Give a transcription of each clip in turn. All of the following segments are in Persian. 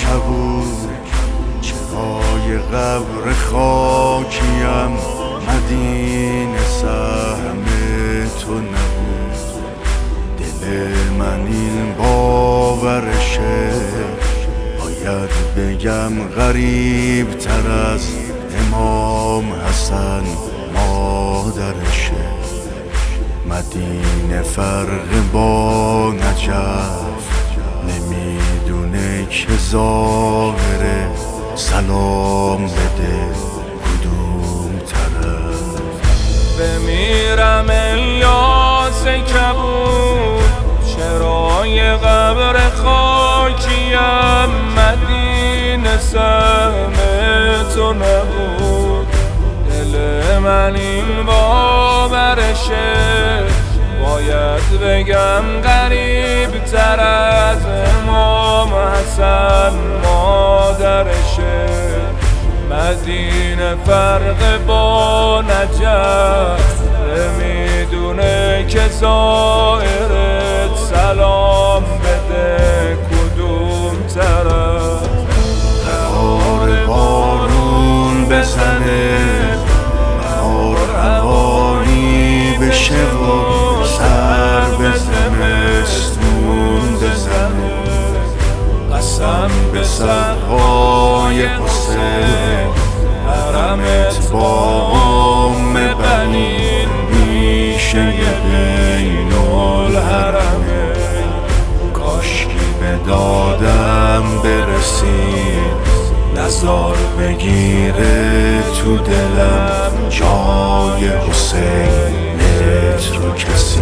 کبود، چرای قبر خاکیم مدینه سهم تو نبود. دل من این باورشه، باید بگم غریب تر از امام حسن مادرشه. مدینه فرق با نجف نمیدونه که ظاهره، سلام بده کدوم طرف. بمیرم الیاس کبود، چرای قبر خاکیم مدینه سهم تو نبود. دل من این باورشه، باید بگم غریب تر از امام حسن مادرشه. مدینه فرق با نجف نمیدونه که زائرت سلام بده کدوم طرف. قرار بارون بزنه، بهار هوایی بشه و سر به زمستون بزنه. قسم به سقای حسین، حرمت با بنین میشه بین الحرمین. کاشکی به دادم برسید، نزار بگیره تو دلم جای حسینت رو کسی.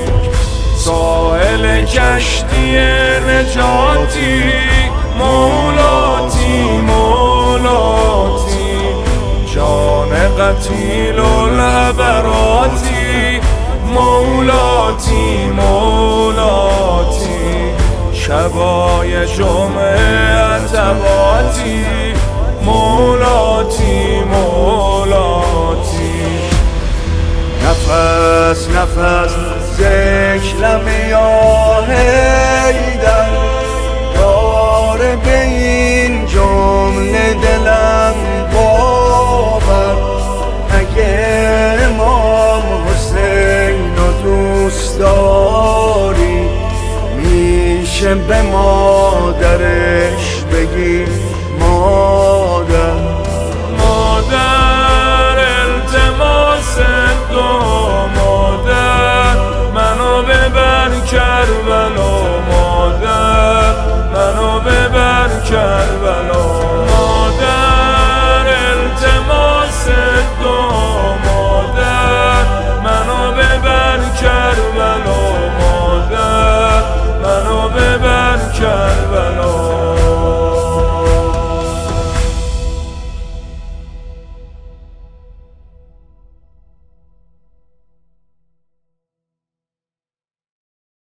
ساحل کشتی نجاتی، مولاتی مولاتی، جان قتیل العبراتی، مولاتی مولاتی. شبای جمعه عتباتی، مولاتی مولاتی. نفس نفس ذکر لب یا حیدر،